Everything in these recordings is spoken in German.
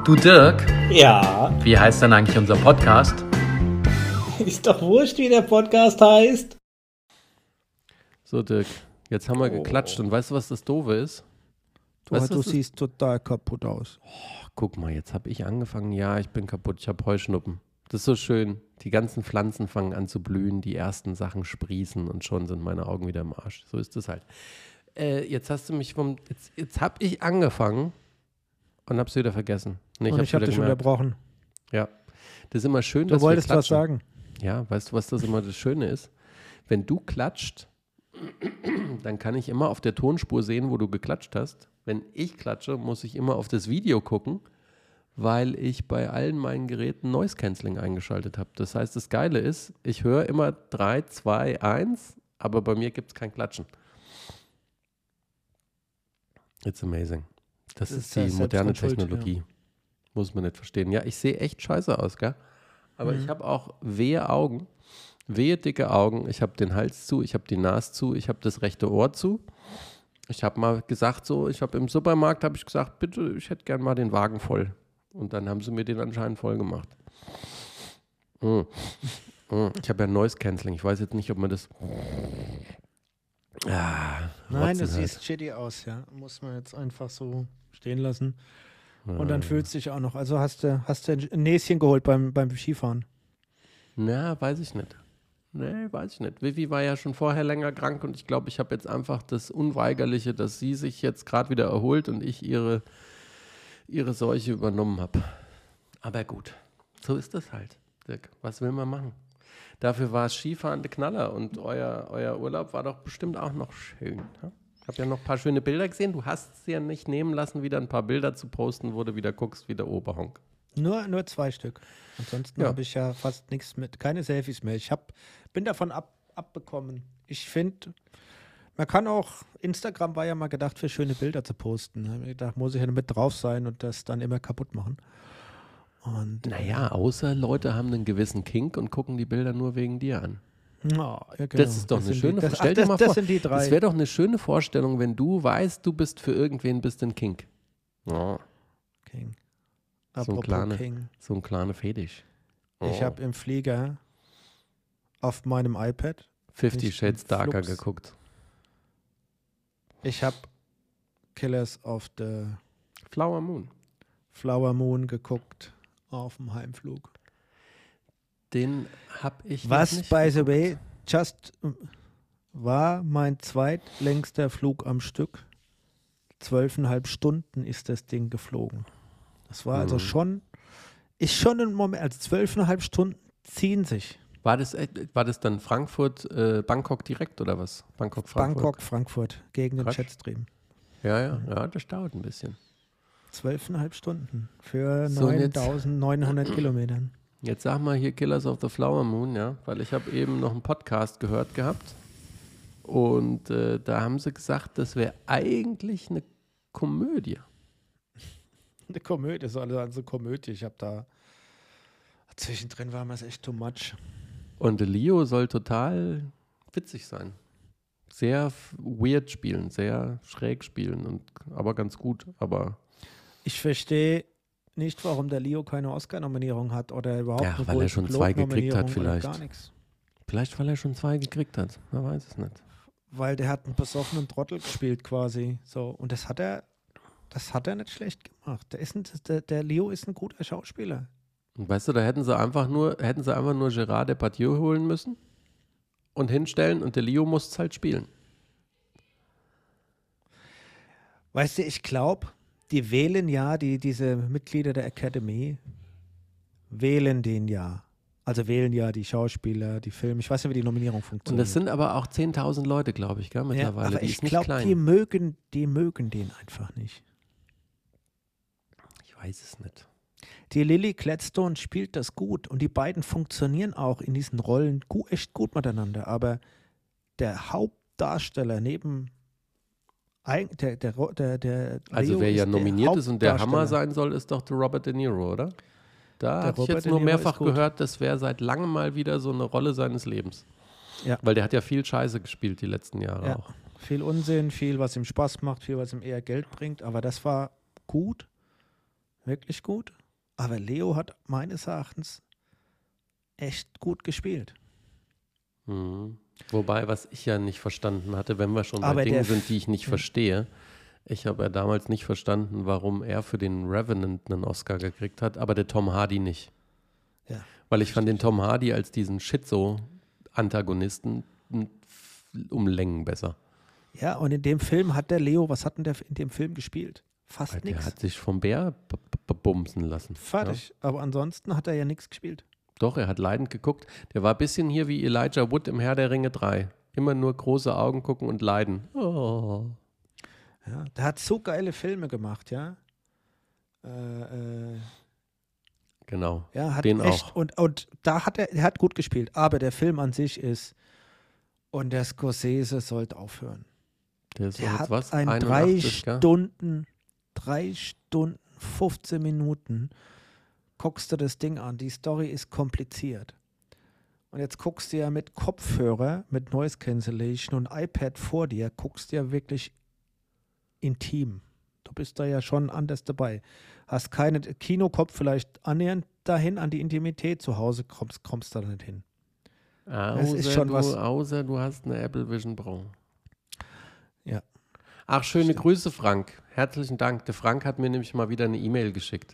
Du Dirk, Ja, wie heißt denn eigentlich unser Podcast? ist doch wurscht, wie der Podcast heißt. So, Dirk, jetzt haben wir geklatscht und weißt du, was das Doofe ist? Weißt Du was das- siehst total kaputt aus. Guck mal, jetzt habe ich angefangen. Ja, ich bin kaputt, ich habe Heuschnuppen. Das ist so schön. Die ganzen Pflanzen fangen an zu blühen, die ersten Sachen sprießen und schon sind meine Augen wieder im Arsch. So ist es halt. Jetzt hast du mich Jetzt habe ich angefangen und hab's wieder vergessen. Nee, Und ich habe wieder dich gemerkt. unterbrochen. Ja, das ist immer schön, Du dass wolltest wir was klatschen. sagen. Ja, weißt du, was das immer das Schöne ist? Wenn du klatscht, dann kann ich immer auf der Tonspur sehen, wo du geklatscht hast. Wenn ich klatsche, muss ich immer auf das Video gucken, weil ich bei allen meinen Geräten Noise Cancelling eingeschaltet habe. Das heißt, das Geile ist, ich höre immer 3, 2, 1, aber bei mir gibt es kein Klatschen. It's amazing. Das ist die selbst moderne dran schuld, Technologie. Muss man nicht verstehen. Ja, ich sehe echt scheiße aus, gell? Aber ich habe auch wehe Augen, wehe dicke Augen. Ich habe den Hals zu, ich habe die Nase zu, ich habe das rechte Ohr zu. Ich habe mal gesagt so, ich habe im Supermarkt, habe ich gesagt, bitte, ich hätte gern mal den Wagen voll. Und dann haben sie mir den anscheinend voll gemacht. Ich habe ja Noise Cancelling. Ich weiß jetzt nicht, ob man das... Nein, Rotzen das halt. sieht shitty aus, ja. Muss man jetzt einfach so stehen lassen. Und dann fühlst du dich auch noch. Also hast du ein Näschen geholt beim Skifahren. Na, weiß ich nicht. Nee, weiß ich nicht. Vivi war ja schon vorher länger krank und ich glaube, ich habe jetzt einfach das Unweigerliche, dass sie sich jetzt gerade wieder erholt und ich ihre Seuche übernommen habe. Aber gut, so ist das halt, Dirk. Was will man machen? Dafür war es Skifahren der Knaller und euer Urlaub war doch bestimmt auch noch schön. Ja? Ich habe ja noch ein paar schöne Bilder gesehen. Du hast es ja nicht nehmen lassen, wieder ein paar Bilder zu posten, wo du wieder guckst wie der Oberhonk. Nur 2 Stück. Ansonsten Ja. habe ich ja fast nichts mit. Keine Selfies mehr. Bin davon abbekommen. Ich finde, man kann auch, Instagram war ja mal gedacht, für schöne Bilder zu posten. Da habe ich gedacht, muss ich ja mit drauf sein und das dann immer kaputt machen. Und Naja, außer Leute haben einen gewissen Kink und gucken die Bilder nur wegen dir an. ja, genau. Das ist doch eine sind schöne die, Vorstellung. Stell dir mal das vor, sind die 3. das wäre doch eine schöne Vorstellung, wenn du weißt, du bist für irgendwen bist ein Kink. Oh, King. So ein Apropos kleiner King. so ein kleiner Fetisch. Ich habe im Flieger auf meinem iPad, 50 nicht Shades im Darker Flux. geguckt. ich habe Killers of the Flower Moon. Flower Moon geguckt auf dem Heimflug. Den habe ich noch Was, nicht by the geguckt. way, war mein zweitlängster Flug am Stück. 12,5 Stunden ist das Ding geflogen. Das war also schon ein Moment, also 12,5 Stunden ziehen sich. War das dann Frankfurt, Bangkok direkt oder was? Bangkok, Frankfurt? Bangkok, Frankfurt gegen den Krass. Jetstream. Ja, das dauert ein bisschen. 12,5 Stunden für So, und jetzt- 9.900 Kilometern. Jetzt sag mal hier Killers of the Flower Moon, ja, weil ich habe eben noch einen Podcast gehört gehabt und da haben sie gesagt, das wäre eigentlich eine Komödie. Eine Komödie, so also Komödie. Ich habe da zwischendrin war mir es echt too much. Und der Leo soll total witzig sein. Sehr weird spielen, sehr schräg spielen, aber ganz gut. Aber Ich verstehe nicht, warum der Leo keine Oscar-Nominierung hat oder überhaupt Ja, eine weil er schon 2 gekriegt hat Globe-Nominierung oder vielleicht. Gar nichts. vielleicht, weil er schon 2 gekriegt hat. Man weiß es nicht. Weil der hat einen besoffenen Trottel gespielt quasi. So. Und das hat er nicht schlecht gemacht. Der Leo ist ein guter Schauspieler. Und weißt du, da hätten sie einfach nur Gérard Depardieu holen müssen und hinstellen und der Leo muss es halt spielen. Weißt du, ich glaube, die wählen ja, diese Mitglieder der Academy wählen den ja. Also wählen ja die Schauspieler, die Filme. Ich weiß nicht, wie die Nominierung Und funktioniert. das sind aber auch 10.000 Leute, glaube ich, gell, ja, mittlerweile. aber Die ich ist nicht glaube, klein. die mögen den einfach nicht. Ich weiß es nicht. Die Lily Gladstone spielt das gut und die beiden funktionieren auch in diesen Rollen echt gut miteinander. Aber der Hauptdarsteller neben der Also Leo wer ja ist der nominiert ist und der Hammer Hauptdarsteller. sein soll, ist doch der Robert De Niro, oder? Da Der habe ich Robert jetzt De nur Niro mehrfach ist gut. gehört, das wäre seit langem mal wieder so eine Rolle seines Lebens. Ja. Weil der hat ja viel Scheiße gespielt die letzten Jahre Ja. auch. Viel Unsinn, viel, was ihm Spaß macht, viel, was ihm eher Geld bringt. Aber das war gut. wirklich gut. Aber Leo hat meines Erachtens echt gut gespielt. Mhm. Wobei, was ich ja nicht verstanden hatte, wenn wir schon bei Aber Dingen der sind, die ich nicht verstehe. Ich habe ja damals nicht verstanden, warum er für den Revenant einen Oscar gekriegt hat, aber der Tom Hardy nicht. Ja. Weil ich fand den Tom Hardy als diesen Schizo-Antagonisten um Längen besser. Ja, und in dem Film hat der Leo, was hat denn der in dem Film gespielt? Fast Der nichts. hat sich vom Bär bebumsen lassen. Fertig. Aber ansonsten hat er ja nichts gespielt. Doch, er hat leidend geguckt. Der war ein bisschen hier wie Elijah Wood im Herr der Ringe 3. Immer nur große Augen gucken und leiden. Oh. Ja, der hat so geile Filme gemacht, ja. Genau, Ja, hat den echt, auch. und da hat er hat gut gespielt, aber der Film an sich ist, und der Scorsese sollte aufhören. Der ist Der jetzt hat was? ein 81, gell? 3 Stunden, 15 Minuten, guckst du das Ding an. Die Story ist kompliziert. Und jetzt guckst du ja mit Kopfhörer, mit Noise Cancellation und iPad vor dir, guckst du ja wirklich intim. Du bist da ja schon anders dabei. Hast keine Kino, kommt vielleicht annähernd dahin an die Intimität. Zu Hause kommst du da nicht hin. Es ist schon was. Außer du hast eine Apple Vision Pro. Ja. Ach, schöne Grüße, Frank. Herzlichen Dank. Der Frank hat mir nämlich mal wieder eine E-Mail geschickt.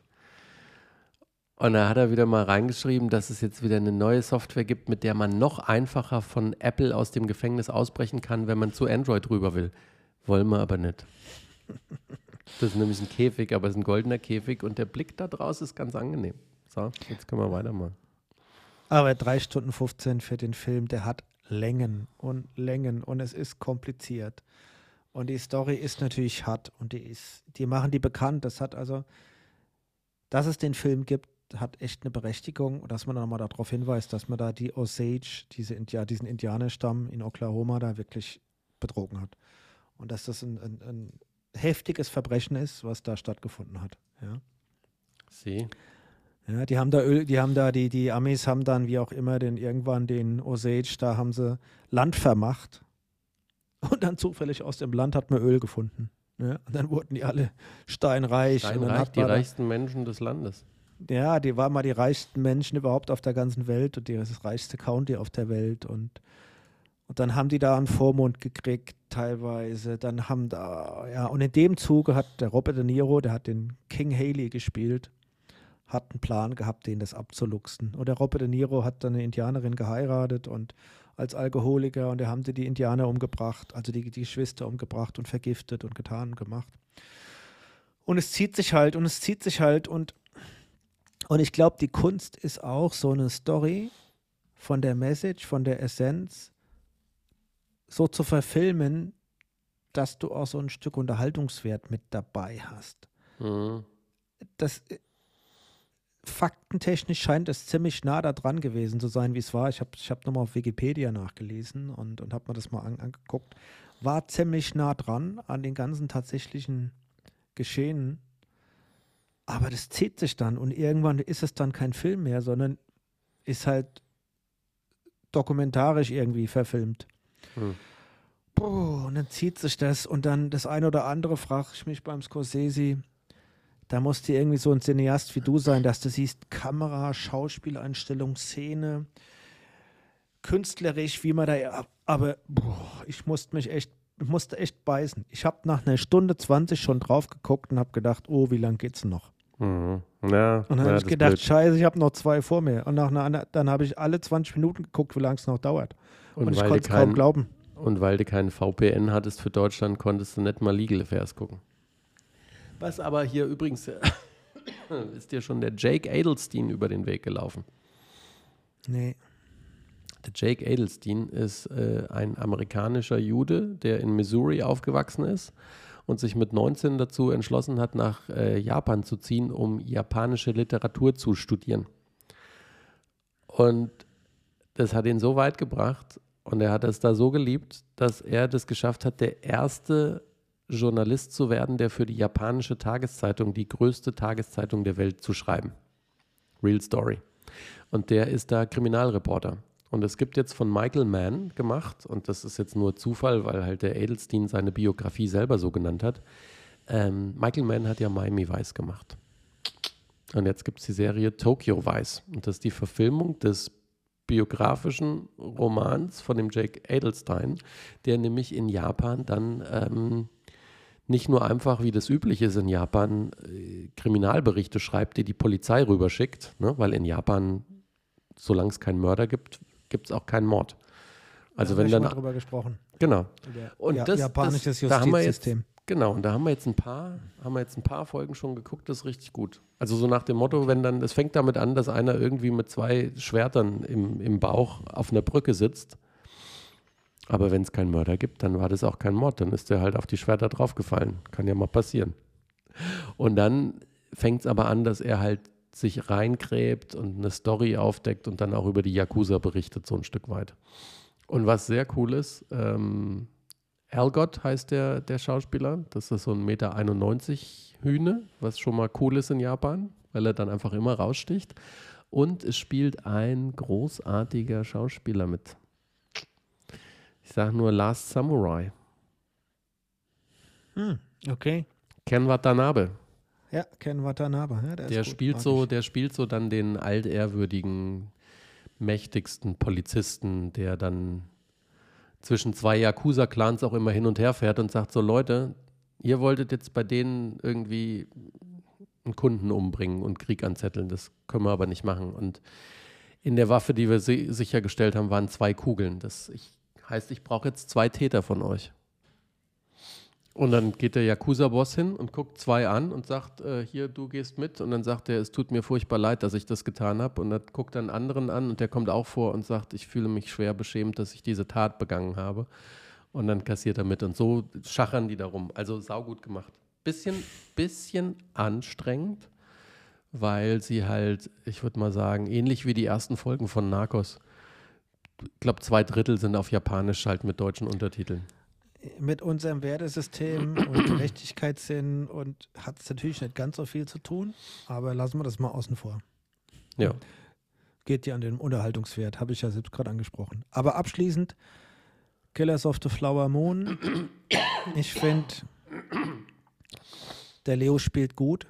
Und da hat er wieder mal reingeschrieben, dass es jetzt wieder eine neue Software gibt, mit der man noch einfacher von Apple aus dem Gefängnis ausbrechen kann, wenn man zu Android rüber will. Wollen wir aber nicht. Das ist nämlich ein Käfig, aber es ist ein goldener Käfig und der Blick da draus ist ganz angenehm. So, jetzt können wir weitermachen. Aber 3 Stunden 15 für den Film, der hat Längen und es ist kompliziert. Und die Story ist natürlich hart und die machen die bekannt. Das hat also, dass es den Film gibt, hat echt eine Berechtigung, und dass man dann nochmal darauf hinweist, dass man da die Osage, diesen Indianerstamm in Oklahoma da wirklich betrogen hat. Und dass das ein heftiges Verbrechen ist, was da stattgefunden hat. Ja. Sie? Ja, die Amis haben dann, wie auch immer, irgendwann den Osage, da haben sie Land vermacht. Und dann zufällig aus dem Land hat man Öl gefunden. Ja, und dann wurden die alle steinreich. Und dann Die reichsten Menschen des Landes. Ja, die waren mal die reichsten Menschen überhaupt auf der ganzen Welt und das reichste County auf der Welt. Und dann haben die da einen Vormund gekriegt, teilweise. Dann haben da, ja, und in dem Zuge hat der Robert De Niro, der hat den King Haley gespielt, hat einen Plan gehabt, den das abzuluxen. Und der Robert De Niro hat dann eine Indianerin geheiratet und als Alkoholiker, und da haben sie die Indianer umgebracht, also die Geschwister umgebracht und vergiftet und getan und gemacht. Und es zieht sich halt und ich glaube, die Kunst ist auch so eine Story von der Message, von der Essenz so zu verfilmen, dass du auch so ein Stück Unterhaltungswert mit dabei hast. Mhm. Das faktentechnisch scheint es ziemlich nah da dran gewesen zu sein, wie es war. Ich hab nochmal auf Wikipedia nachgelesen und habe mir das mal angeguckt. War ziemlich nah dran an den ganzen tatsächlichen Geschehen. Aber das zieht sich dann und irgendwann ist es dann kein Film mehr, sondern ist halt dokumentarisch irgendwie verfilmt. Und dann zieht sich das und dann das eine oder andere frage ich mich beim Scorsese, da musst du irgendwie so ein Cineast wie du sein, dass du siehst, Kamera, Schauspieleinstellung, Szene, künstlerisch, wie man da, aber ich musste echt beißen. Ich habe nach einer Stunde 20 schon drauf geguckt und habe gedacht, oh, wie lang geht's noch? Mhm. Ja, Und dann habe ich gedacht, scheiße, ich habe noch 2 vor mir. Und dann habe ich alle 20 Minuten geguckt, wie lange es noch dauert. Und ich konnte es kaum glauben. Und weil du keinen VPN hattest für Deutschland, konntest du nicht mal Legal Affairs gucken. Was aber hier übrigens, ist dir schon der Jake Adelstein über den Weg gelaufen? Nee. Der Jake Adelstein ist ein amerikanischer Jude, der in Missouri aufgewachsen ist und sich mit 19 dazu entschlossen hat, nach Japan zu ziehen, um japanische Literatur zu studieren. Und das hat ihn so weit gebracht und er hat es da so geliebt, dass er das geschafft hat, der erste Journalist zu werden, der für die japanische Tageszeitung, die größte Tageszeitung der Welt, zu schreiben. Real Story. Und der ist da Kriminalreporter. Und es gibt jetzt von Michael Mann gemacht, und das ist jetzt nur Zufall, weil halt der Adelstein seine Biografie selber so genannt hat. Michael Mann hat ja Miami Vice gemacht. Und jetzt gibt es die Serie Tokyo Vice. Und das ist die Verfilmung des biografischen Romans von dem Jake Adelstein, der nämlich in Japan dann nicht nur einfach, wie das üblich ist in Japan, Kriminalberichte schreibt, die Polizei rüberschickt, ne? Weil in Japan, solange es keinen Mörder gibt, gibt es auch keinen Mord. Also da wenn haben wir dann schon mal drüber gesprochen. genau. Und Japanisches da haben wir Justizsystem. Genau, und da haben wir jetzt ein paar Folgen schon geguckt, das ist richtig gut. Also so nach dem Motto, wenn dann, es fängt damit an, dass einer irgendwie mit 2 Schwertern im Bauch auf einer Brücke sitzt. Aber wenn es keinen Mörder gibt, dann war das auch kein Mord. Dann ist der halt auf die Schwerter draufgefallen. Kann ja mal passieren. Und dann fängt es aber an, dass er halt sich reingräbt und eine Story aufdeckt und dann auch über die Yakuza berichtet, so ein Stück weit. Und was sehr cool ist, Algot heißt der Schauspieler. Das ist so ein 1,91 Meter Hühne, was schon mal cool ist in Japan, weil er dann einfach immer raussticht. Und es spielt ein großartiger Schauspieler mit. Ich sage nur Last Samurai. Okay. Ken Watanabe. Ja, Ken Watanabe. Ja, Der spielt so dann den altehrwürdigen, mächtigsten Polizisten, der dann zwischen 2 Yakuza-Clans auch immer hin und her fährt und sagt so, Leute, ihr wolltet jetzt bei denen irgendwie einen Kunden umbringen und Krieg anzetteln, das können wir aber nicht machen. Und in der Waffe, die wir sichergestellt haben, waren 2 Kugeln. Heißt, ich brauche jetzt 2 Täter von euch. Und dann geht der Yakuza-Boss hin und guckt 2 an und sagt, hier, du gehst mit. Und dann sagt er, es tut mir furchtbar leid, dass ich das getan habe. Und dann guckt er einen anderen an und der kommt auch vor und sagt, ich fühle mich schwer beschämt, dass ich diese Tat begangen habe. Und dann kassiert er mit. Und so schachern die darum. Also saugut gemacht. Bisschen anstrengend, weil sie halt, ich würde mal sagen, ähnlich wie die ersten Folgen von Narcos, ich glaube 2/3 sind auf Japanisch halt mit deutschen Untertiteln. Mit unserem Wertesystem und Gerechtigkeitssinn und hat es natürlich nicht ganz so viel zu tun, aber lassen wir das mal außen vor. Ja. Geht ja an den Unterhaltungswert, habe ich ja selbst gerade angesprochen. Aber abschließend, Killers of the Flower Moon. Ich finde, der Leo spielt gut.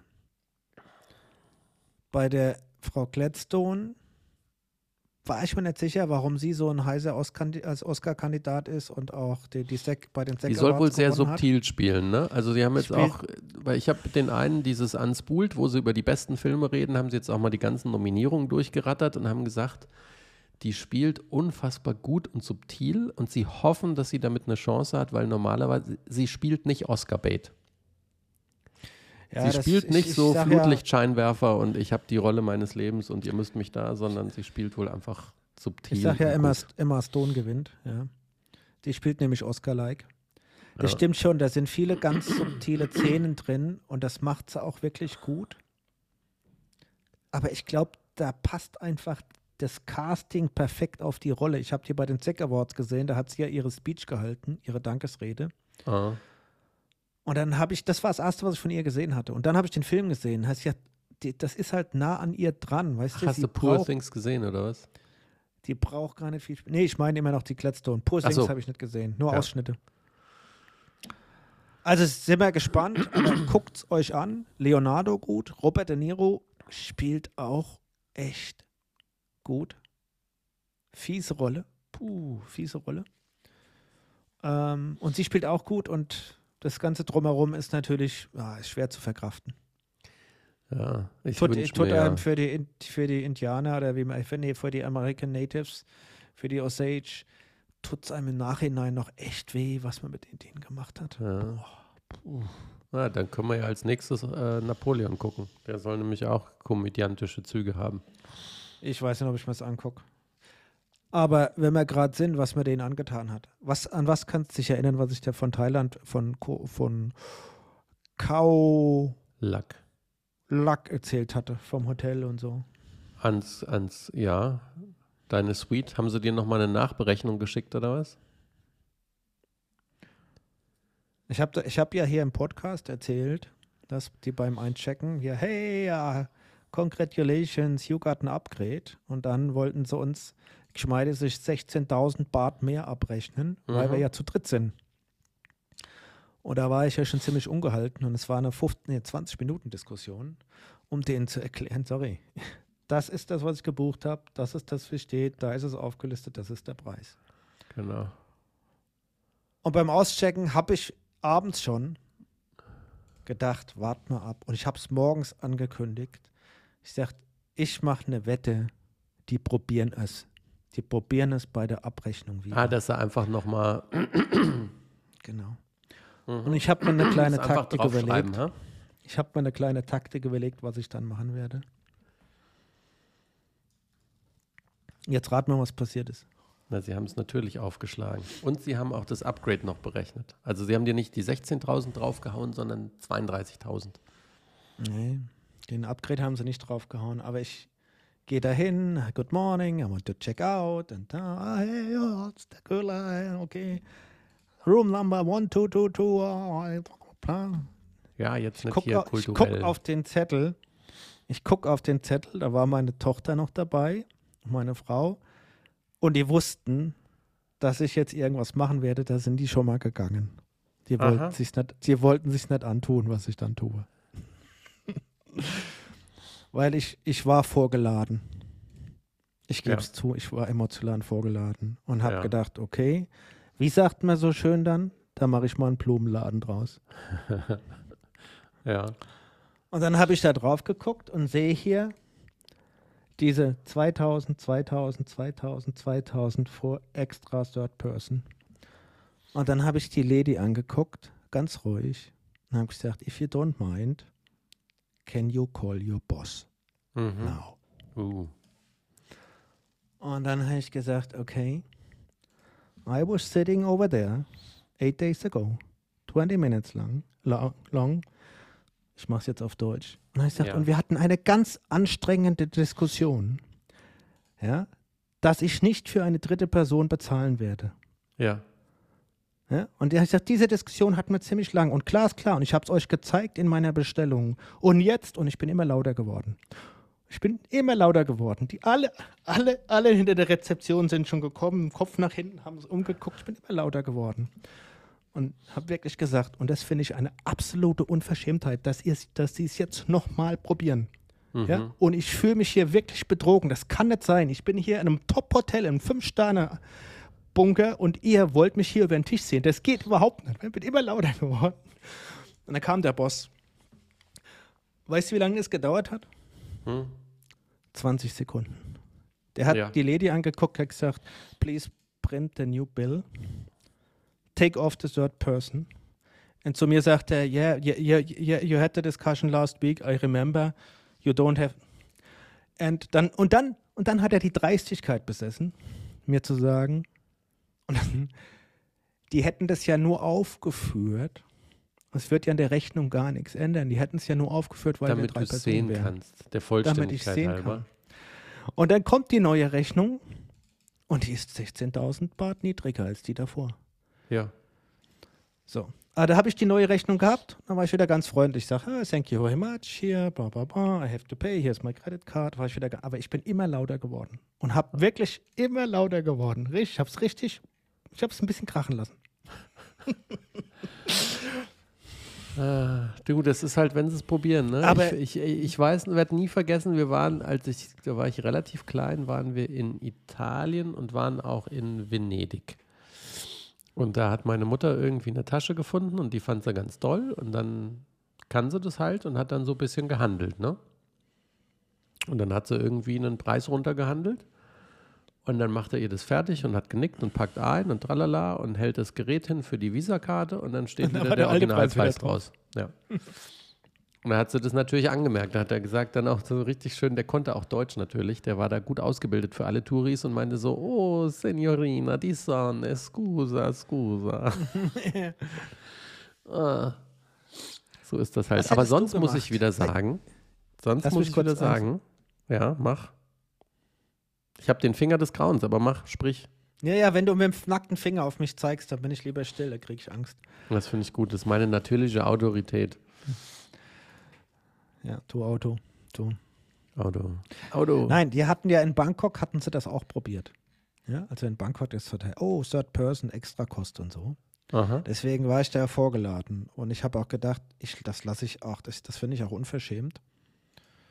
Bei der Frau Gladstone war ich mir nicht sicher, warum sie so ein heißer als Oscar-Kandidat ist und auch bei den SAG Die soll wohl Awards sehr gewonnen hat. subtil spielen, ne? Also sie haben jetzt auch, weil ich habe den einen, dieses Unspooled, wo sie über die besten Filme reden, haben sie jetzt auch mal die ganzen Nominierungen durchgerattert und haben gesagt, die spielt unfassbar gut und subtil und sie hoffen, dass sie damit eine Chance hat, weil normalerweise, sie spielt nicht Oscar-Bait. Ja, sie spielt nicht so Flutlichtscheinwerfer und ich habe die Rolle meines Lebens und ihr müsst mich da, sondern sie spielt wohl einfach subtil. Ich sage ja und Emma Stone gewinnt. Ja. Die spielt nämlich Oscar-like. Das Ja. stimmt schon, da sind viele ganz subtile Szenen drin und das macht sie auch wirklich gut. Aber ich glaube, da passt einfach das Casting perfekt auf die Rolle. Ich habe die bei den SAG Awards gesehen, da hat sie ja ihre Speech gehalten, ihre Dankesrede. Ah. Und dann das war das Erste, was ich von ihr gesehen hatte. Und dann habe ich den Film gesehen. Heißt ja, das ist halt nah an ihr dran, weißt du? Hast du Poor Things gesehen, oder was? Die braucht gar nicht viel. Nee, ich meine immer noch die Gladstone. Poor Things so. habe ich nicht gesehen, nur Ja. Ausschnitte. Also sind wir gespannt, aber guckt es euch an. Leonardo gut, Robert De Niro spielt auch echt gut. Fiese Rolle. Fiese Rolle. Und sie spielt auch gut und das Ganze drumherum ist natürlich ist schwer zu verkraften. Ja, ich Tut wünsche mir einem für die Indianer oder für die American Natives, für die Osage, tut es einem im Nachhinein noch echt weh, was man mit denen gemacht hat. Ja. Na, dann können wir ja als nächstes Napoleon gucken. Der soll nämlich auch komödiantische Züge haben. Ich weiß nicht, ob ich mir das angucke. Aber wenn wir gerade sind, was mir denen angetan hat. An was kannst du dich erinnern, was ich dir von Thailand, von Khao Lak erzählt hatte, vom Hotel und so? Ja, deine Suite. Haben sie dir nochmal eine Nachberechnung geschickt, oder was? Ich hab ja hier im Podcast erzählt, dass die beim Einchecken hier, hey, ja, congratulations, you got an upgrade. Und dann wollten sie uns geschmeidig 16.000 Baht mehr abrechnen, weil wir ja zu dritt sind. Und da war ich ja schon ziemlich ungehalten und es war eine 20-Minuten-Diskussion. um denen zu erklären, sorry, das ist das, was ich gebucht habe, das ist das, wie steht, da ist es aufgelistet, das ist der Preis. Genau. Und beim Auschecken habe ich abends schon gedacht, wart mal ab. Und ich habe es morgens angekündigt. Ich sagte, ich mache eine Wette, die probieren es. Die probieren es bei der Abrechnung wieder. Dass er einfach nochmal Genau. Und ich habe mir eine kleine einfach Taktik draufschreiben, überlegt. Ich habe mir eine kleine Taktik überlegt, was ich dann machen werde. Jetzt rat mal, was passiert ist. Na, sie haben es natürlich aufgeschlagen. Und sie haben auch das Upgrade noch berechnet. Also sie haben dir nicht die 16.000 draufgehauen, sondern 32.000. Nee, den Upgrade haben sie nicht draufgehauen, aber ich gehe dahin, good morning, I want to check out, and hey, what's the cooler, okay, room number 1222, Ja, jetzt nicht ich hier guck kulturell. auf den Zettel, da war meine Tochter noch dabei, meine Frau, und die wussten, dass ich jetzt irgendwas machen werde, da sind die schon mal gegangen. Die wollten sich nicht antun, was ich dann tue. Weil ich war vorgeladen. Ich gebe es zu, ich war emotional vorgeladen und habe gedacht, okay, wie sagt man so schön dann? Da mache ich mal einen Blumenladen draus. Ja. Und dann habe ich da drauf geguckt und sehe hier diese 2000 vor extra Third Person. Und dann habe ich die Lady angeguckt, ganz ruhig, und habe gesagt, if you don't mind, can you call your boss now? Und dann habe ich gesagt, okay, I was sitting over there 8 days ago, 20 minutes long. Ich mache es jetzt auf Deutsch. Und dann habe ich gesagt, und wir hatten eine ganz anstrengende Diskussion, ja, dass ich nicht für eine dritte Person bezahlen werde. Ja. Ja, und er hat gesagt, diese Diskussion hatten wir ziemlich lang. Und klar ist klar. Und ich habe es euch gezeigt in meiner Bestellung. Und jetzt, und ich bin immer lauter geworden. Die alle hinter der Rezeption sind schon gekommen, Kopf nach hinten, haben es umgeguckt. Ich bin immer lauter geworden. Und habe wirklich gesagt, und das finde ich eine absolute Unverschämtheit, dass sie es jetzt nochmal probieren. Ja? Und ich fühle mich hier wirklich betrogen. Das kann nicht sein. Ich bin hier in einem Top-Hotel, in einem 5-Sterne-Bunker und ihr wollt mich hier über den Tisch sehen. Das geht überhaupt nicht. Ich bin immer lauter geworden. Und dann kam der Boss. Weißt du, wie lange es gedauert hat? 20 Sekunden. Der hat die Lady angeguckt, hat gesagt, please print the new bill. Take off the third person. Und zu mir sagt er, you had the discussion last week, I remember, you don't have. Und dann hat er die Dreistigkeit besessen, mir zu sagen, die hätten das ja nur aufgeführt, es wird ja in der Rechnung gar nichts ändern, die hätten es ja nur aufgeführt, weil wir 3 Personen sehen wären. kannst, der Vollständigkeit halber. Und dann kommt die neue Rechnung und die ist 16.000 Baht niedriger als die davor. Ja. So. Da habe ich die neue Rechnung gehabt, dann war ich wieder ganz freundlich. Ich sage, thank you very much, here, blah, blah, blah, I have to pay, here's my credit card. Aber ich bin immer lauter geworden und habe wirklich immer lauter geworden. Ich habe es ein bisschen krachen lassen. Du, das ist halt, wenn sie es probieren, ne? Aber ich weiß, werde nie vergessen, da war ich relativ klein, waren wir in Italien und waren auch in Venedig. Und da hat meine Mutter irgendwie eine Tasche gefunden und die fand sie ganz toll und dann kann sie das halt und hat dann so ein bisschen gehandelt, ne? Und dann hat sie irgendwie einen Preis runtergehandelt und dann macht er ihr das fertig und hat genickt und packt ein und tralala und hält das Gerät hin für die Visakarte und dann steht wieder der Originalpreis draus. Ja. Und dann hat sie das natürlich angemerkt. Da hat er gesagt, dann auch so richtig schön, der konnte auch Deutsch natürlich, der war da gut ausgebildet für alle Touris und meinte so, oh, Signorina, di sonne, scusa. So ist das halt. Aber sonst muss ich wieder sagen, ja, mach. Ich habe den Finger des Grauens, aber mach, sprich. Ja, wenn du mit dem nackten Finger auf mich zeigst, dann bin ich lieber still, da kriege ich Angst. Das finde ich gut, das ist meine natürliche Autorität. Ja, Auto. Nein, die hatten ja in Bangkok, hatten sie das auch probiert. Ja, also in Bangkok ist Hotel, Third Person, extra Kost und so. Aha. Deswegen war ich da vorgeladen. Und ich habe auch gedacht, das lasse ich auch, das finde ich auch unverschämt.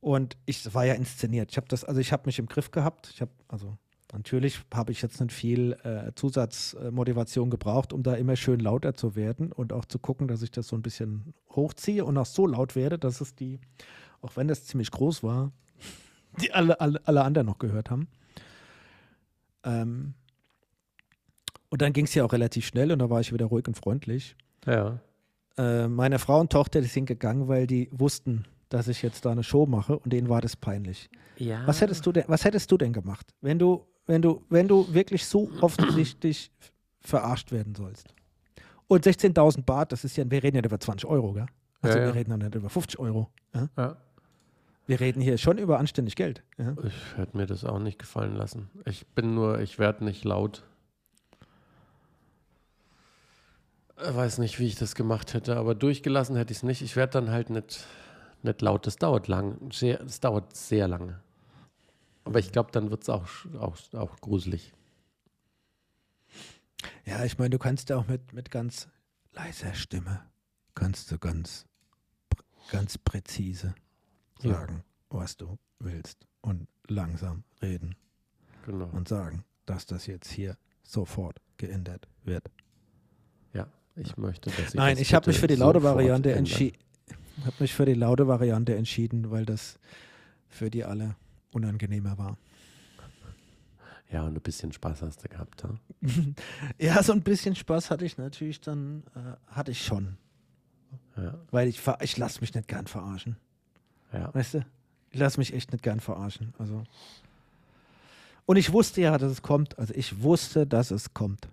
Und ich war ja inszeniert. Ich habe mich im Griff gehabt. Natürlich habe ich jetzt nicht viel Zusatzmotivation gebraucht, um da immer schön lauter zu werden und auch zu gucken, dass ich das so ein bisschen hochziehe und auch so laut werde, dass es auch wenn das ziemlich groß war, die alle anderen noch gehört haben. Und dann ging es ja auch relativ schnell und da war ich wieder ruhig und freundlich. Ja. Meine Frau und Tochter, die sind gegangen, weil die wussten, dass ich jetzt da eine Show mache und denen war das peinlich. Ja. Was hättest du denn gemacht, wenn du wirklich so offensichtlich verarscht werden sollst? Und 16.000 Baht, wir reden ja über 20 Euro, gell? Also Ja. wir reden ja nicht über 50 Euro. Ja? Ja. Wir reden hier schon über anständig Geld. Ja? Ich hätte mir das auch nicht gefallen lassen. Ich werde nicht laut. Weiß nicht, wie ich das gemacht hätte, aber durchgelassen hätte ich es nicht. Ich werde dann halt nicht laut. Das dauert lang. Es dauert sehr lange. Aber ich glaube, dann wird es auch gruselig. Ja, ich meine, du kannst ja auch mit ganz leiser Stimme, kannst du ganz präzise sagen, was du willst und langsam reden Genau. und sagen, dass das jetzt hier sofort geändert wird. Ja, ich möchte, dass sie Nein, das ich habe mich bitte für die laute sofort Variante ändern. entschieden. Ich habe mich für die laute Variante entschieden, weil das für die alle unangenehmer war. Ja, und ein bisschen Spaß hast du gehabt, ha? Ja, so ein bisschen Spaß hatte ich natürlich dann, hatte ich schon. Ja. Weil ich lasse mich nicht gern verarschen. Ja. Weißt du? Ich lasse mich echt nicht gern verarschen. Also. Und ich wusste ja, dass es kommt. Also ich wusste, dass es kommt.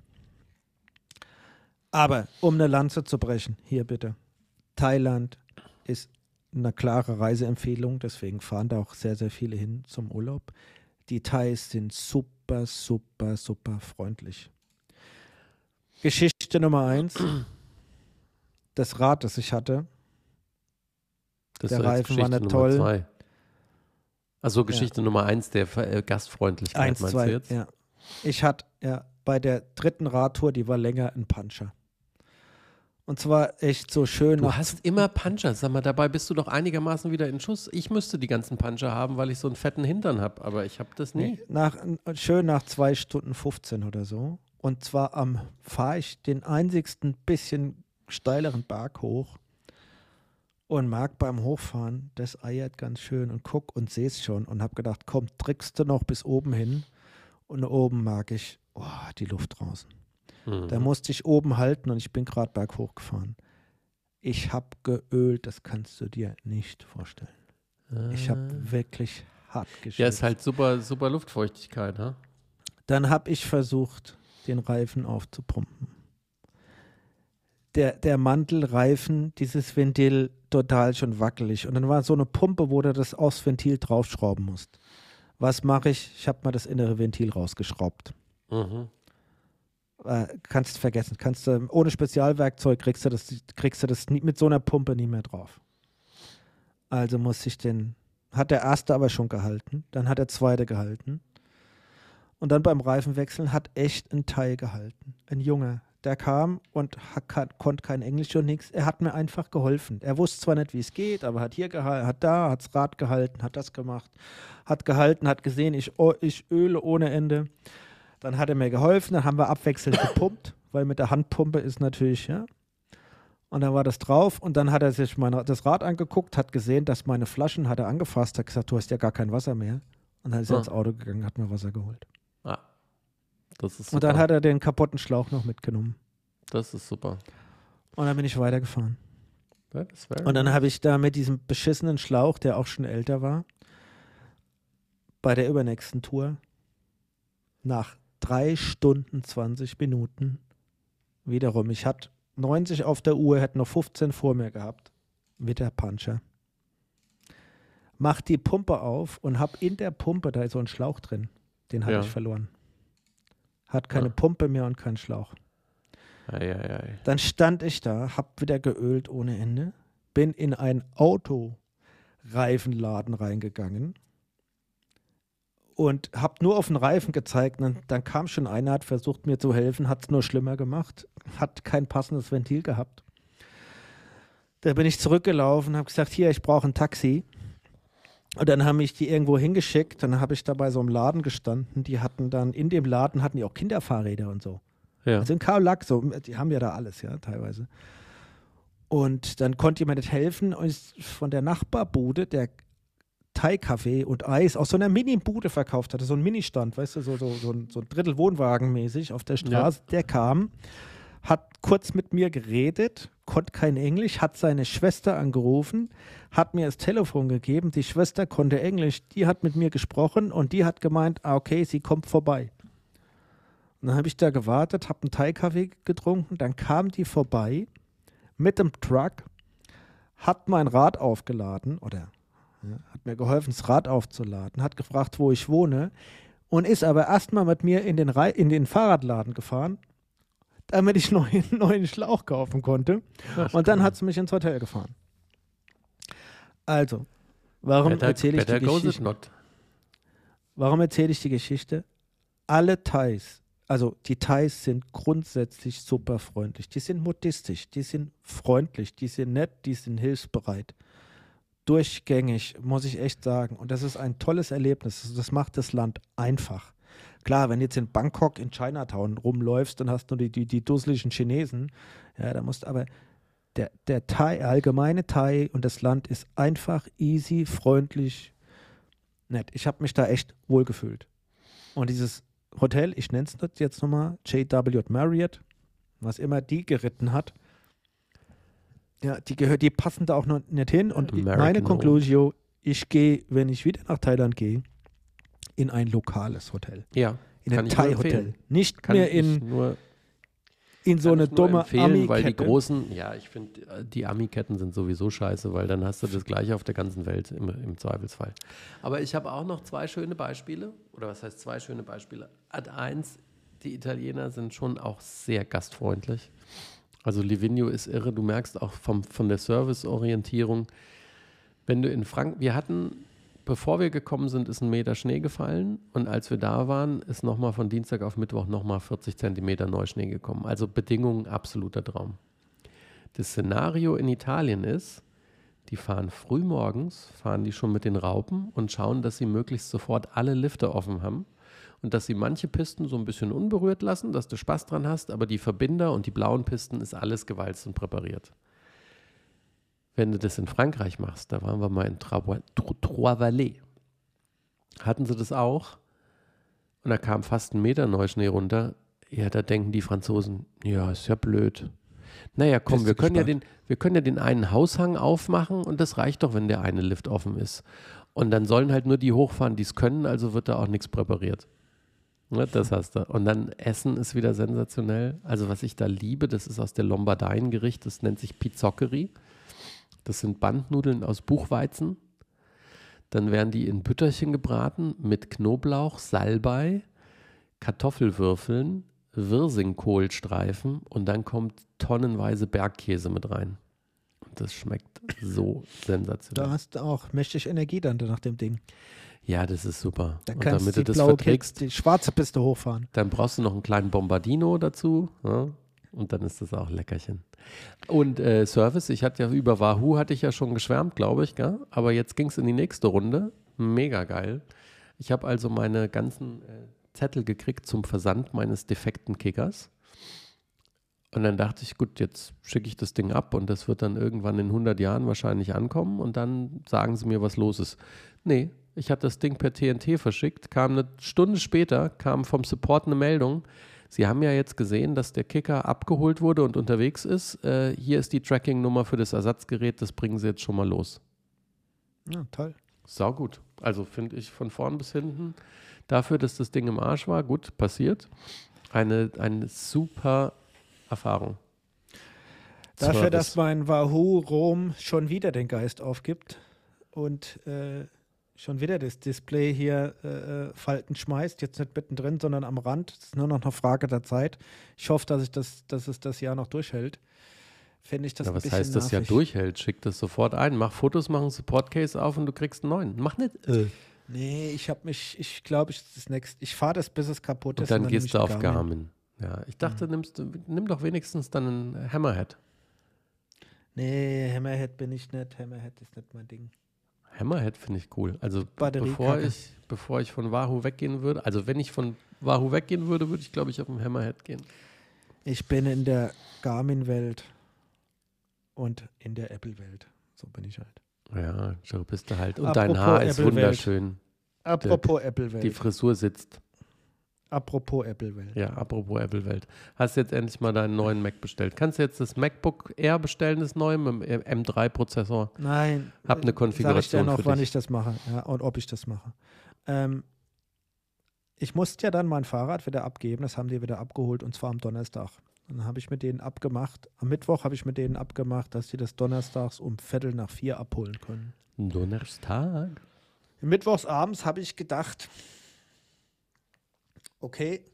Aber um eine Lanze zu brechen, hier bitte. Thailand ist eine klare Reiseempfehlung, deswegen fahren da auch sehr, sehr viele hin zum Urlaub. Die Thais sind super, super, super freundlich. Geschichte Nummer 1. Das Rad, das ich hatte. Das Der ist jetzt Reifen war Geschichte nicht Nummer toll. 2. Also Geschichte Nummer 1 der Gastfreundlichkeit, 1, meinst 2, du jetzt? ja. Ich hatte bei der dritten Radtour, die war länger, ein Puncher. Und zwar echt so schön. Du hast immer Puncher, sag mal, dabei bist du doch einigermaßen wieder in Schuss. Ich müsste die ganzen Puncher haben, weil ich so einen fetten Hintern habe, aber ich habe das nie. Schön nach 2 Stunden 15 oder so. Und zwar fahre ich den einzigsten bisschen steileren Berg hoch und mag beim Hochfahren, das eiert ganz schön und guck und sehe es schon und habe gedacht, komm, trickst du noch bis oben hin und oben mag ich die Luft draußen. Da musste ich oben halten und ich bin gerade berghoch gefahren. Ich habe geölt, das kannst du dir nicht vorstellen. Ich habe wirklich hart geschwitzt. Ja, ist halt super, super Luftfeuchtigkeit, ha? Dann habe ich versucht, den Reifen aufzupumpen. Der Mantelreifen, dieses Ventil, total schon wackelig. Und dann war so eine Pumpe, wo du das aufs Ventil draufschrauben musst. Was mache ich? Ich habe mal das innere Ventil rausgeschraubt. Mhm. Kannst vergessen. Ohne Spezialwerkzeug kriegst du das mit so einer Pumpe nie mehr drauf. Also hat der erste aber schon gehalten, dann hat der zweite gehalten. Und dann beim Reifenwechseln hat echt ein Thai gehalten. Ein Junge, der kam und konnte kein Englisch und nichts. Er hat mir einfach geholfen. Er wusste zwar nicht, wie es geht, aber hat hier gehalten, hat das Rad gehalten, hat das gemacht, hat gehalten, hat gesehen, ich öle ohne Ende. Dann hat er mir geholfen, dann haben wir abwechselnd gepumpt, weil mit der Handpumpe ist natürlich, ja. Und dann war das drauf und dann hat er sich das Rad angeguckt, hat gesehen, dass meine Flaschen hat er angefasst, hat gesagt, du hast ja gar kein Wasser mehr. Und dann ist er ins Auto gegangen, hat mir Wasser geholt. Ah, das ist super. Und dann hat er den kaputten Schlauch noch mitgenommen. Das ist super. Und dann bin ich weitergefahren. Ja, Und dann habe ich da mit diesem beschissenen Schlauch, der auch schon älter war, bei der übernächsten Tour nach 3 Stunden 20 Minuten wiederum. Ich hatte 90 auf der Uhr, hätte noch 15 vor mir gehabt. Mit der Puncher. Mach die Pumpe auf und hab in der Pumpe, da ist so ein Schlauch drin. Den hatte ich verloren. Hat keine Pumpe mehr und keinen Schlauch. Ei. Dann stand ich da, hab wieder geölt ohne Ende, bin in einen Autoreifenladen reingegangen und habe nur auf den Reifen gezeigt. Und dann kam schon einer, hat versucht mir zu helfen, hat es nur schlimmer gemacht, hat kein passendes Ventil gehabt. Da bin ich zurückgelaufen, habe gesagt, hier, ich brauche ein Taxi. Und dann haben mich die irgendwo hingeschickt, dann habe ich da bei so einem Laden gestanden, die hatten dann, in dem Laden hatten die auch Kinderfahrräder und so. Ja. Also in Karl-Lack, so, die haben ja da alles, ja, teilweise. Und dann konnte jemand nicht helfen und ist von der Nachbarbude, der Thai-Kaffee und Eis aus so einer Mini-Bude verkauft hatte, so ein Mini-Stand, weißt du, so ein Drittel Wohnwagen mäßig auf der Straße, der kam, hat kurz mit mir geredet, konnte kein Englisch, hat seine Schwester angerufen, hat mir das Telefon gegeben, die Schwester konnte Englisch, die hat mit mir gesprochen und die hat gemeint, okay, sie kommt vorbei. Und dann habe ich da gewartet, habe einen Thai-Kaffee getrunken, dann kam die vorbei mit dem Truck, hat mein Rad aufgeladen oder hat mir geholfen, das Rad aufzuladen, hat gefragt, wo ich wohne und ist aber erstmal mit mir in den Fahrradladen gefahren, damit ich einen neuen Schlauch kaufen konnte. Und dann hat sie mich ins Hotel gefahren. Also, warum erzähle ich die Geschichte? Warum erzähle ich die Geschichte? Alle Thais, also die Thais sind grundsätzlich super freundlich. Die sind modistisch, die sind freundlich, die sind nett, die sind hilfsbereit. Durchgängig, muss ich echt sagen. Und das ist ein tolles Erlebnis. Das macht das Land einfach. Klar, wenn du jetzt in Bangkok, in Chinatown rumläufst, dann hast du die dusseligen Chinesen. Ja, da musst aber der Thai, allgemeine Thai und das Land ist einfach easy, freundlich, nett. Ich habe mich da echt wohl gefühlt. Und dieses Hotel, ich nenne es jetzt nochmal, JW Marriott, was immer die geritten hat, ja, die passen da auch noch nicht hin. Und meine Conclusio, ich gehe, wenn ich wieder nach Thailand gehe, in ein lokales Hotel. Ja. In ein Thai-Hotel. Nicht mehr in so eine dumme Ami-Kette. Weil die großen, ja, ich finde, die Ami-Ketten sind sowieso scheiße, weil dann hast du das Gleiche auf der ganzen Welt im Zweifelsfall. Aber ich habe auch noch zwei schöne Beispiele. Oder was heißt zwei schöne Beispiele? Ad 1, die Italiener sind schon auch sehr gastfreundlich. Also Livigno ist irre, du merkst auch von der Serviceorientierung, wenn du in Frankreich, wir hatten, bevor wir gekommen sind, ist 1 Meter Schnee gefallen und als wir da waren, ist nochmal von Dienstag auf Mittwoch nochmal 40 Zentimeter Neuschnee gekommen. Also Bedingungen absoluter Traum. Das Szenario in Italien ist, die fahren frühmorgens, fahren die schon mit den Raupen und schauen, dass sie möglichst sofort alle Lifte offen haben. Und dass sie manche Pisten so ein bisschen unberührt lassen, dass du Spaß dran hast, aber die Verbinder und die blauen Pisten ist alles gewalzt und präpariert. Wenn du das in Frankreich machst, da waren wir mal in Trois-Vallées, hatten sie das auch und da kam fast 1 Meter Neuschnee runter. Ja, da denken die Franzosen, ja, ist ja blöd. Naja, komm, wir können ja den einen Haushang aufmachen und das reicht doch, wenn der eine Lift offen ist. Und dann sollen halt nur die hochfahren, die es können, also wird da auch nichts präpariert. Ja, das hast du. Und dann Essen ist wieder sensationell. Also was ich da liebe, das ist aus der Lombardien-Gericht, das nennt sich Pizzoccheri. Das sind Bandnudeln aus Buchweizen. Dann werden die in Bütterchen gebraten mit Knoblauch, Salbei, Kartoffelwürfeln, Wirsingkohlstreifen und dann kommt tonnenweise Bergkäse mit rein. Und das schmeckt so sensationell. Da hast du auch mächtig Energie dann nach dem Ding. Ja, das ist super. Da kannst du die blaue Kiste, die schwarze Piste hochfahren. Dann brauchst du noch einen kleinen Bombardino dazu, ja? Und dann ist das auch Leckerchen. Und Service, ich hatte ja über Wahoo hatte ich ja schon geschwärmt, glaube ich, gell? Aber jetzt ging es in die nächste Runde. Mega geil. Ich habe also meine ganzen Zettel gekriegt zum Versand meines defekten Kickers. Und dann dachte ich, gut, jetzt schicke ich das Ding ab und das wird dann irgendwann in 100 Jahren wahrscheinlich ankommen und dann sagen sie mir, was los ist. Nee, ich hatte das Ding per TNT verschickt, kam eine Stunde später, kam vom Support eine Meldung, Sie haben ja jetzt gesehen, dass der Kicker abgeholt wurde und unterwegs ist. Hier ist die Tracking-Nummer für das Ersatzgerät, das bringen Sie jetzt schon mal los. Ja, toll. Saugut. Also finde ich von vorn bis hinten, dafür, dass das Ding im Arsch war, gut, passiert. Eine super Erfahrung. Dafür, Service. dass mein Wahoo Rom schon wieder den Geist aufgibt und schon wieder das Display hier Falten schmeißt, jetzt nicht mittendrin, sondern am Rand. Das ist nur noch eine Frage der Zeit. Ich hoffe, dass es das Jahr noch durchhält. Finde ich das ein bisschen nervig. Was heißt, das Jahr durchhält? Schick das sofort ein. Mach Fotos, mach einen Support-Case auf und du kriegst einen neuen. Mach nicht. Nee, ich glaube, ich fahre das, bis es kaputt ist. Und dann gehst du auf Garmin. Ja, ich dachte, nimm doch wenigstens dann einen Hammerhead. Nee, Hammerhead bin ich nicht. Hammerhead ist nicht mein Ding. Hammerhead finde ich cool. Also Batteriekacke. bevor ich von Wahoo weggehen würde, also wenn ich von Wahoo weggehen würde, würde ich glaube ich auf den Hammerhead gehen. Ich bin in der Garmin-Welt und in der Apple-Welt. So bin ich halt. Ja, so bist du halt. Und Apropos dein Haar ist Apple-Welt. wunderschön. Apropos Die Apple-Welt. Frisur sitzt. Apropos Apple-Welt. Ja, apropos Apple-Welt. Hast jetzt endlich mal deinen neuen Mac bestellt. Kannst du jetzt das MacBook Air bestellen, das neue mit dem M3-Prozessor? Nein. Hab eine Sag ich dir Konfiguration noch, für wann dich. ich das mache. Ja, und ob ich das mache. Ich musste ja dann mein Fahrrad wieder abgeben. Das haben die wieder abgeholt und zwar am Donnerstag. Dann habe ich mit denen abgemacht. Am Mittwoch habe ich mit denen abgemacht, dass sie das donnerstags um 3:15 abholen können. Donnerstag. Mittwochsabends habe ich gedacht, okay,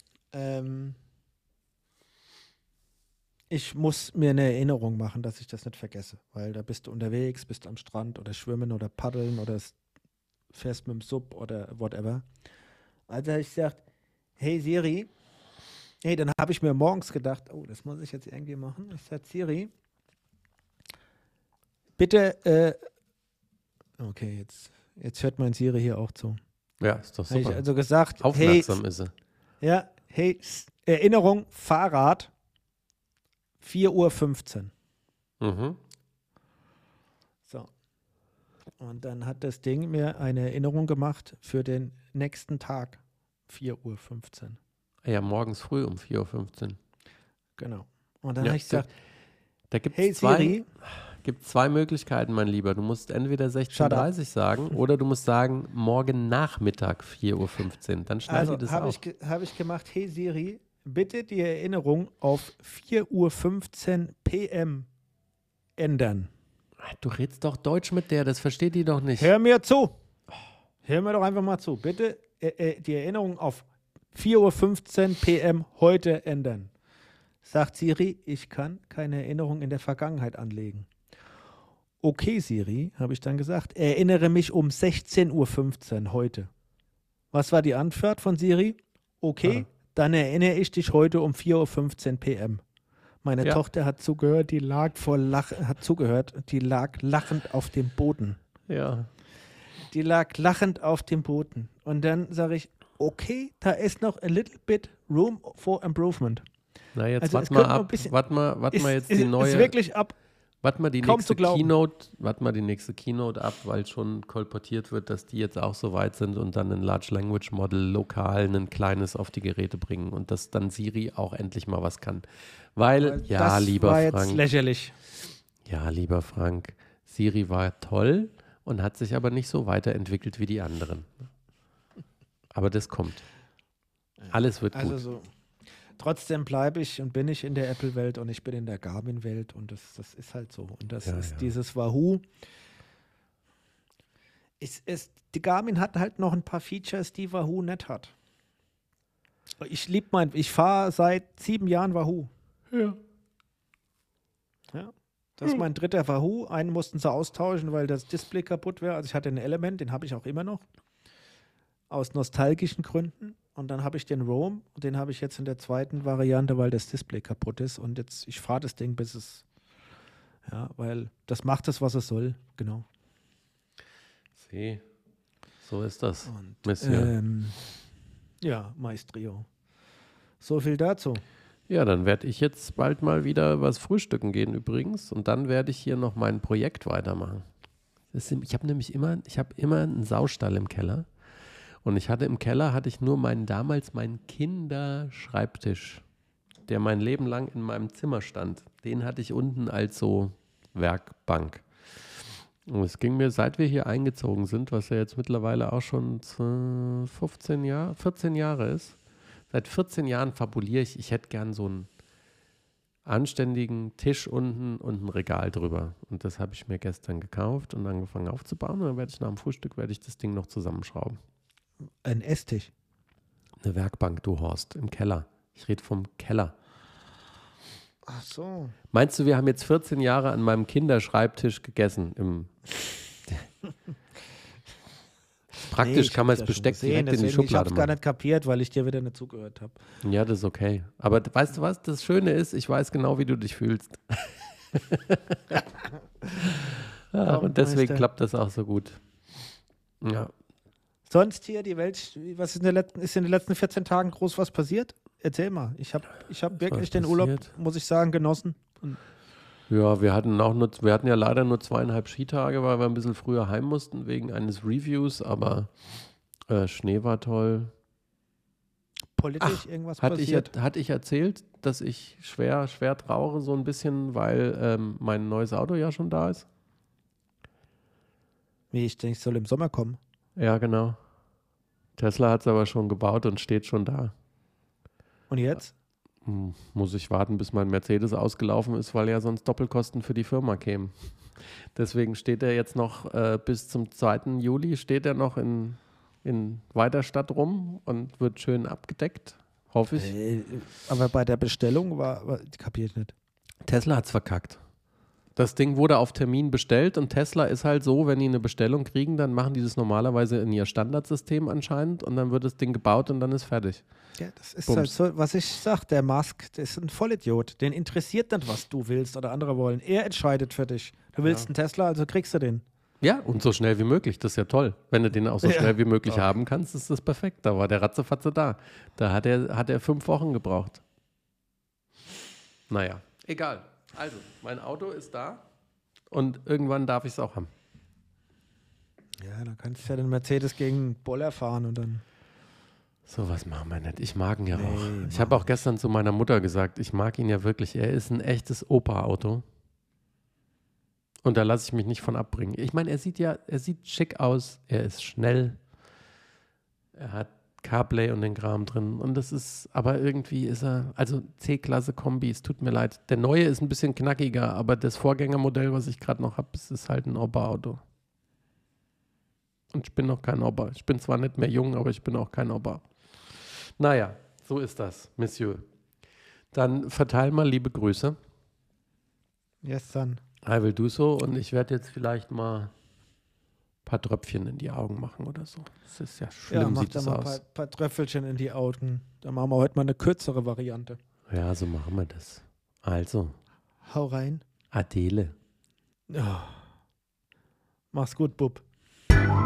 ich muss mir eine Erinnerung machen, dass ich das nicht vergesse, weil da bist du unterwegs, bist am Strand oder schwimmen oder paddeln oder fährst mit dem Sub oder whatever. Also habe ich gesagt, hey Siri, hey, dann habe ich mir morgens gedacht, oh, das muss ich jetzt irgendwie machen. Ich sage, Siri, bitte, okay, jetzt hört mein Siri hier auch zu. Ja, ist doch Habe ich super. also gesagt, Aufmerksam ist sie. ja, hey, Erinnerung, Fahrrad, 4:15 Uhr. Mhm. So. Und dann hat das Ding mir eine Erinnerung gemacht für den nächsten Tag, 4:15 Uhr. Ja, morgens früh um 4:15 Uhr. Genau. Und dann Ja, habe ich gesagt, Da gibt hey es Siri, zwei Möglichkeiten, mein Lieber. Du musst entweder 16:30 Uhr sagen oder du musst sagen, morgen Nachmittag 4:15 Uhr. Dann schneiden also die das habe auf. hab ich gemacht, hey Siri, bitte die Erinnerung auf 4:15 Uhr PM ändern. Du redest doch Deutsch mit der, das versteht die doch nicht. Hör mir zu. Hör mir doch einfach mal zu. Bitte die Erinnerung auf 4:15 Uhr PM heute ändern. Sagt Siri, ich kann keine Erinnerung in der Vergangenheit anlegen. Okay, Siri, habe ich dann gesagt, erinnere mich um 16:15 Uhr heute. Was war die Antwort von Siri? Okay, dann erinnere ich dich heute um 4:15 Uhr PM. Meine Ja. Tochter hat zugehört, die lag lachend auf dem Boden. Ja. Die lag lachend auf dem Boden. Und dann sage ich, okay, da ist noch a little bit room for improvement. Na, jetzt Also es warte mal könnte noch ein ab. bisschen- Warte mal jetzt die Ist neue. wirklich ab. Warte mal die kaum nächste zu glauben. Keynote. Warte mal die nächste Keynote ab, weil schon kolportiert wird, dass die jetzt auch so weit sind und dann ein Large Language Model lokal ein kleines auf die Geräte bringen und dass dann Siri auch endlich mal was kann. Weil, ja, das lieber war jetzt Frank. lächerlich. Ja, lieber Frank, Siri war toll und hat sich aber nicht so weiterentwickelt wie die anderen. Aber das kommt. Alles wird Also gut. so. Trotzdem bleibe ich und bin ich in der Apple-Welt und ich bin in der Garmin-Welt und das ist halt so. Und das Ja, ist ja. dieses Wahoo. Die Garmin hat halt noch ein paar Features, die Wahoo nicht hat. Ich fahre seit 7 Jahren Wahoo. Ja. Ja. Das ist mein dritter Wahoo. Einen mussten sie austauschen, weil das Display kaputt wäre. Also ich hatte ein Element, den habe ich auch immer noch. Aus nostalgischen Gründen. Und dann habe ich den Roam. Und den habe ich jetzt in der zweiten Variante, weil das Display kaputt ist. Und jetzt, ich fahre das Ding, bis es, ja, weil das macht es, was es soll. Genau. Sieh, so ist das. Und, Monsieur. ja, Maestrio. So viel dazu. Ja, dann werde ich jetzt bald mal wieder was frühstücken gehen übrigens und dann werde ich hier noch mein Projekt weitermachen. Ich habe nämlich immer einen Saustall im Keller und im Keller hatte ich nur damals meinen Kinderschreibtisch, der mein Leben lang in meinem Zimmer stand. Den hatte ich unten als so Werkbank. Und es ging mir, seit wir hier eingezogen sind, was ja jetzt mittlerweile auch schon 14 Jahre ist, seit 14 Jahren fabuliere ich hätte gern so einen anständigen Tisch unten und ein Regal drüber. Und das habe ich mir gestern gekauft und angefangen aufzubauen. Und dann werde ich nach dem Frühstück das Ding noch zusammenschrauben. Ein Esstisch. Eine Werkbank, du Horst, im Keller. Ich rede vom Keller. Ach so. Meinst du, wir haben jetzt 14 Jahre an meinem Kinderschreibtisch gegessen? Praktisch kann man das Besteck direkt in die Ich Schublade habe es gar machen. nicht kapiert, weil ich dir wieder nicht zugehört habe. Ja, das ist okay. Aber weißt du was? Das Schöne ist, ich weiß genau, wie du dich fühlst. Ja, und deswegen Meister. klappt das auch so gut. Ja. Sonst hier die Welt, was ist in den letzten 14 Tagen groß was passiert? Erzähl mal. Ich hab wirklich den Urlaub, passiert? muss ich sagen, genossen. Ja, wir hatten ja leider nur 2,5 Skitage, weil wir ein bisschen früher heim mussten wegen eines Reviews, aber Schnee war toll. Politisch irgendwas Hatte passiert? ich erzählt, dass ich schwer trauere so ein bisschen, weil mein neues Auto ja schon da ist? Wie, ich denke, ich soll im Sommer kommen. Ja, genau. Tesla hat es aber schon gebaut und steht schon da. Und jetzt? Muss ich warten, bis mein Mercedes ausgelaufen ist, weil ja sonst Doppelkosten für die Firma kämen. Deswegen steht er jetzt noch bis zum 2. Juli steht er noch in Weiterstadt rum und wird schön abgedeckt, hoffe ich. Aber bei der Bestellung die kapiere ich nicht. Tesla hat es verkackt. Das Ding wurde auf Termin bestellt und Tesla ist halt so, wenn die eine Bestellung kriegen, dann machen die das normalerweise in ihr Standardsystem anscheinend und dann wird das Ding gebaut und dann ist fertig. Ja, das ist Bums. halt so, was ich sag, der Musk, der ist ein Vollidiot. Den interessiert nicht, was du willst oder andere wollen. Er entscheidet für dich. Du willst einen Tesla, also kriegst du den. Ja, und so schnell wie möglich, das ist ja toll. Wenn du den auch so schnell wie möglich haben kannst, ist das perfekt. Da war der Ratzefatze da. Da hat er 5 Wochen gebraucht. Naja, egal. Also, mein Auto ist da und irgendwann darf ich es auch haben. Ja, dann kannst du ja den Mercedes gegen einen Boller fahren und dann. So was machen wir nicht. Ich mag ihn ja Nee, auch. Ich habe auch gestern zu meiner Mutter gesagt, ich mag ihn ja wirklich. Er ist ein echtes Opa-Auto. Und da lasse ich mich nicht von abbringen. Ich meine, er sieht schick aus, er ist schnell, er hat CarPlay und den Kram drin. Und das ist, aber irgendwie ist er, also C-Klasse Kombi, es tut mir leid. Der neue ist ein bisschen knackiger, aber das Vorgängermodell, was ich gerade noch habe, ist halt ein Opa-Auto. Und ich bin noch kein Opa. Ich bin zwar nicht mehr jung, aber ich bin auch kein Opa. Naja, so ist das, Monsieur. Dann verteil mal liebe Grüße. Yes, dann. I will do so und ich werde jetzt vielleicht mal ein paar Tröpfchen in die Augen machen oder so. Das ist ja Ja, schlimm, mach sieht da das mal ein aus. paar Tröffelchen in die Augen. Dann machen wir heute mal eine kürzere Variante. Ja, so machen wir das. Also, Hau rein. Adele. Ja. Mach's gut, Bub.